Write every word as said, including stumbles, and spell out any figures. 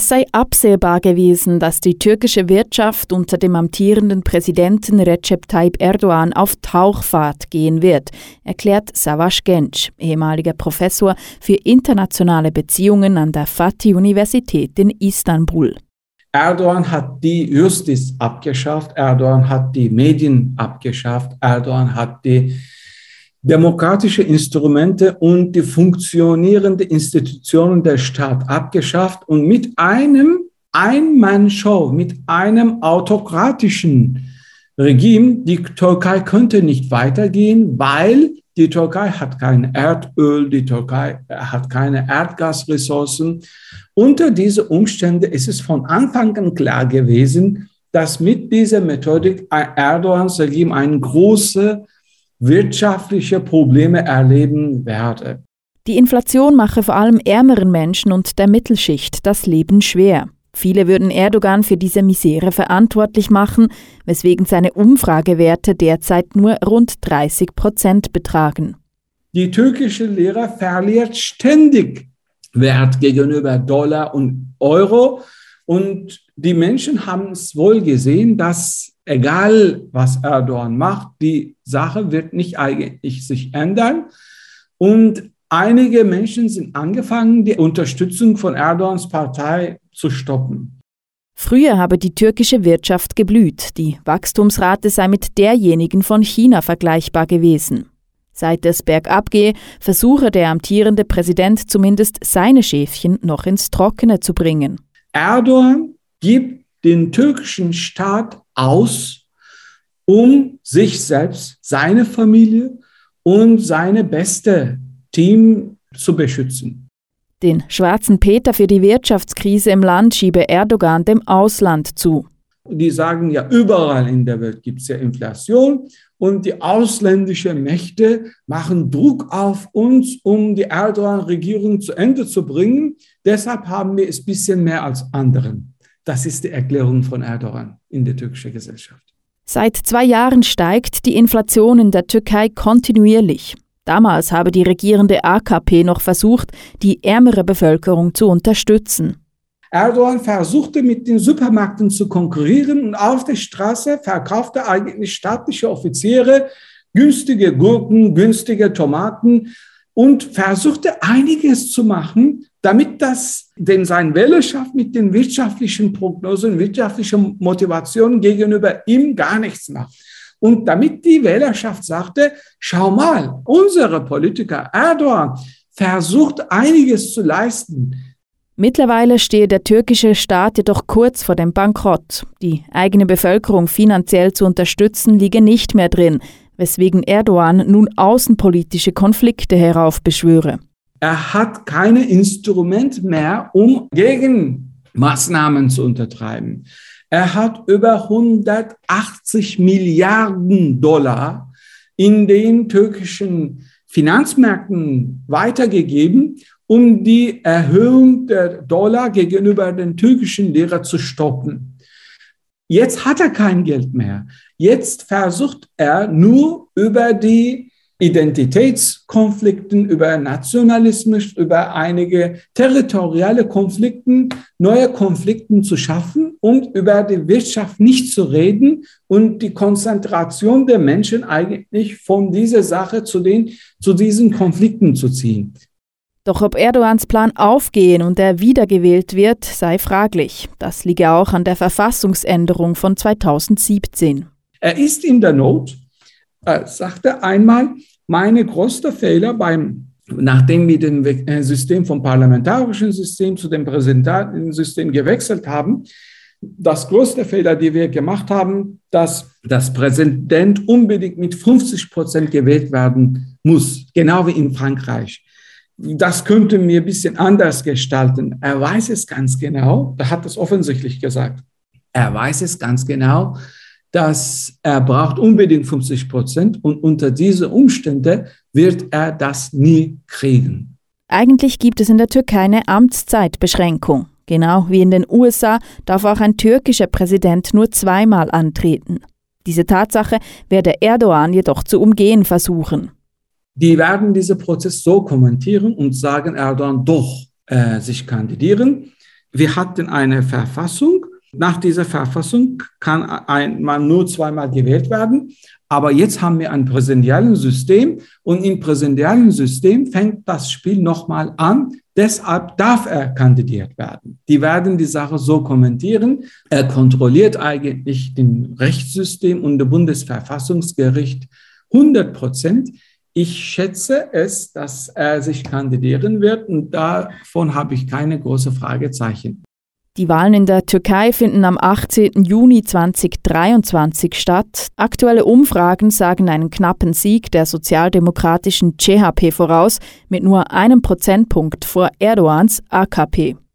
Es sei absehbar gewesen, dass die türkische Wirtschaft unter dem amtierenden Präsidenten Recep Tayyip Erdogan auf Tauchfahrt gehen wird, erklärt Savaş Genç, ehemaliger Professor für internationale Beziehungen an der Fatih-Universität in Istanbul. Erdogan hat die Justiz abgeschafft, Erdogan hat die Medien abgeschafft, Erdogan hat die demokratische Instrumente und die funktionierenden Institutionen der Staat abgeschafft und mit einem Ein-Mann-Show, mit einem autokratischen Regime, die Türkei könnte nicht weitergehen, weil die Türkei hat kein Erdöl, die Türkei hat keine Erdgasressourcen. Unter diesen Umständen ist es von Anfang an klar gewesen, dass mit dieser Methodik Erdogans Regime eine große wirtschaftliche Probleme erleben werde. Die Inflation mache vor allem ärmeren Menschen und der Mittelschicht das Leben schwer. Viele würden Erdogan für diese Misere verantwortlich machen, weswegen seine Umfragewerte derzeit nur rund dreißig Prozent betragen. Die türkische Lira verliert ständig Wert gegenüber Dollar und Euro und die Menschen haben es wohl gesehen, dass egal, was Erdogan macht, die Sache wird nicht eigentlich sich ändern. Und einige Menschen sind angefangen, die Unterstützung von Erdogans Partei zu stoppen. Früher habe die türkische Wirtschaft geblüht. Die Wachstumsrate sei mit derjenigen von China vergleichbar gewesen. Seit es bergab gehe, versuche der amtierende Präsident zumindest seine Schäfchen noch ins Trockene zu bringen. Erdogan gibt den türkischen Staat aus, um sich selbst, seine Familie und seine beste Team zu beschützen. Den schwarzen Peter für die Wirtschaftskrise im Land schiebe Erdogan dem Ausland zu. Die sagen ja, überall in der Welt gibt es ja Inflation und die ausländischen Mächte machen Druck auf uns, um die Erdogan-Regierung zu Ende zu bringen. Deshalb haben wir es ein bisschen mehr als anderen. Das ist die Erklärung von Erdogan in der türkischen Gesellschaft. Seit zwei Jahren steigt die Inflation in der Türkei kontinuierlich. Damals habe die regierende A K P noch versucht, die ärmere Bevölkerung zu unterstützen. Erdogan versuchte mit den Supermärkten zu konkurrieren und auf der Straße verkaufte eigentlich staatliche Offiziere günstige Gurken, günstige Tomaten und versuchte einiges zu machen, damit das denn seine Wählerschaft mit den wirtschaftlichen Prognosen, wirtschaftlichen Motivationen gegenüber ihm gar nichts macht. Und damit die Wählerschaft sagte, schau mal, unsere Politiker Erdogan versucht einiges zu leisten. Mittlerweile stehe der türkische Staat jedoch kurz vor dem Bankrott. Die eigene Bevölkerung finanziell zu unterstützen, liege nicht mehr drin, weswegen Erdogan nun außenpolitische Konflikte heraufbeschwöre. Er hat keine Instrument mehr, um Gegenmaßnahmen zu untertreiben. Er hat über hundertachtzig Milliarden Dollar in den türkischen Finanzmärkten weitergegeben, um die Erhöhung der Dollar gegenüber den türkischen Lira zu stoppen. Jetzt hat er kein Geld mehr. Jetzt versucht er nur über die Identitätskonflikten, über Nationalismus, über einige territoriale Konflikte, neue Konflikte zu schaffen und über die Wirtschaft nicht zu reden und die Konzentration der Menschen eigentlich von dieser Sache zu, den, zu diesen Konflikten zu ziehen. Doch ob Erdogans Plan aufgehen und er wiedergewählt wird, sei fraglich. Das liege auch an der Verfassungsänderung von zweitausendsiebzehn. Er ist in der Not. Er sagte einmal, meine größte Fehler beim, nachdem wir das System vom parlamentarischen System zu dem Präsidentensystem gewechselt haben, das größte Fehler, die wir gemacht haben, dass das Präsident unbedingt mit fünfzig Prozent gewählt werden muss, genau wie in Frankreich. Das könnten wir ein bisschen anders gestalten. Er weiß es ganz genau, er hat es offensichtlich gesagt, er weiß es ganz genau, dass er braucht unbedingt fünfzig Prozent und unter diesen Umständen wird er das nie kriegen. Eigentlich gibt es in der Türkei eine Amtszeitbeschränkung. Genau wie in den U S A darf auch ein türkischer Präsident nur zweimal antreten. Diese Tatsache werde Erdogan jedoch zu umgehen versuchen. Die werden diesen Prozess so kommentieren und sagen, Erdogan doch äh, sich kandidieren. wir hatten eine Verfassung. Nach dieser Verfassung kann ein, man nur zweimal gewählt werden. Aber jetzt haben wir ein präsidiales System und im präsidialen System fängt das Spiel nochmal an. Deshalb darf er kandidiert werden. Die werden die Sache so kommentieren. Er kontrolliert eigentlich das Rechtssystem und das Bundesverfassungsgericht hundert Prozent. Ich schätze es, dass er sich kandidieren wird und davon habe ich keine großen Fragezeichen. Die Wahlen in der Türkei finden am achtzehnten Juni zweitausenddreiundzwanzig statt. Aktuelle Umfragen sagen einen knappen Sieg der sozialdemokratischen C H P voraus, mit nur einem Prozentpunkt vor Erdogans A K P.